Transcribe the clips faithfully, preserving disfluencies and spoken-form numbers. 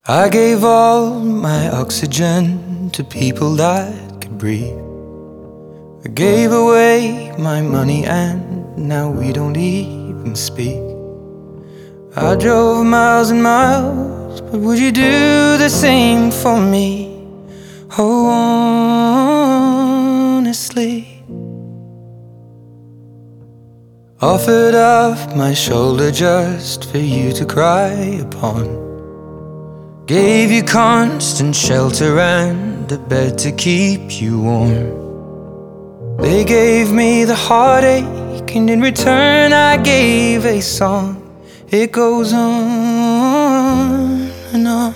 I gave all my oxygen to people that could breathe. I gave away my money and now we don't even speak. I drove miles and miles, but would you do the same for me? Oh, honestly. Offered up my shoulder just for you to cry upon. Gave you constant shelter and a bed to keep you warm. They gave me the heartache, and in return I gave a song. It goes on and on.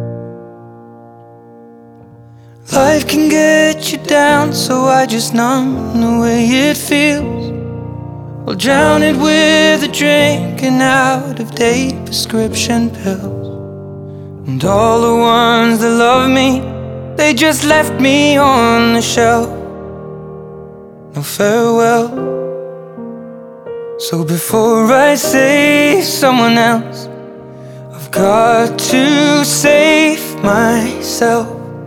Life can get you down, so I just numb the way it feels. I'll drown it with a drink and out-of-date prescription pills. And all the ones that love me, they just left me on the shelf. No farewell. So before I save someone else, I've got to save myself.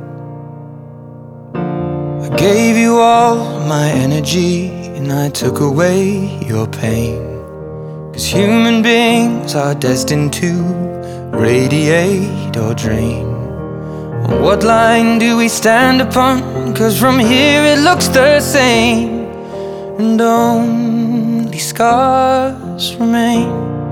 I gave you all my energy and I took away your pain. 'Cause human beings are destined to radiate or drain. What line do we stand upon? 'Cause from here it looks the same, and only scars remain.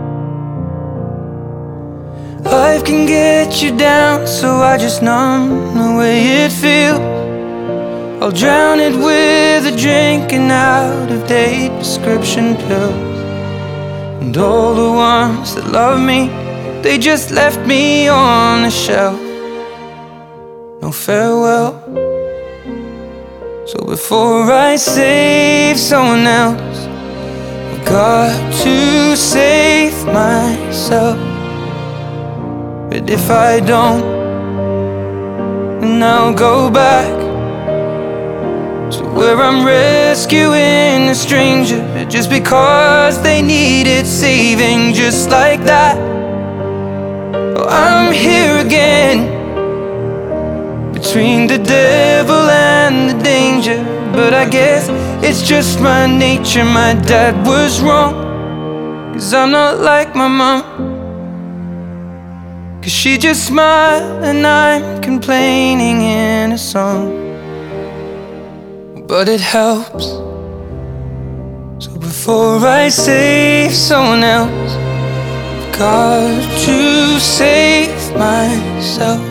Life can get you down, so I just numb the way it feels. I'll drown it with a drink and out-of-date prescription pills. And all the ones that love me, they just left me on the shelf. No farewell. So before I save someone else, I've got to save myself. But if I don't, then I'll go back to where I'm rescuing a stranger just because they needed saving, just like that. Oh, I'm here again, between the devil and the danger. But I guess it's just my nature. My dad was wrong, 'cause I'm not like my mom. 'Cause she just smiled and I'm complaining in a song. But it helps. So before I save someone else, I've got to save myself.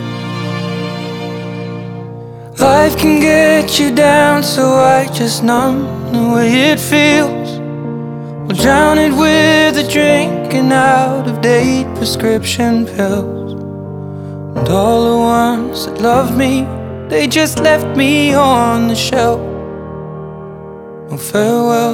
Life can get you down, so I just numb the way it feels. I'll drown it with a drink and out-of-date prescription pills. And all the ones that love me, they just left me on the shelf. No farewell.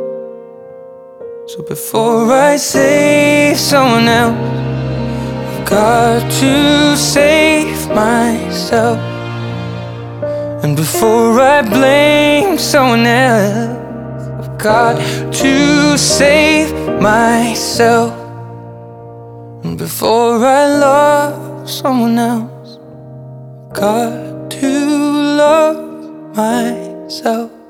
So before I save someone else, I've got to save myself. And before I blame someone else, I've got to save myself. And before I love someone else, I've got to love myself.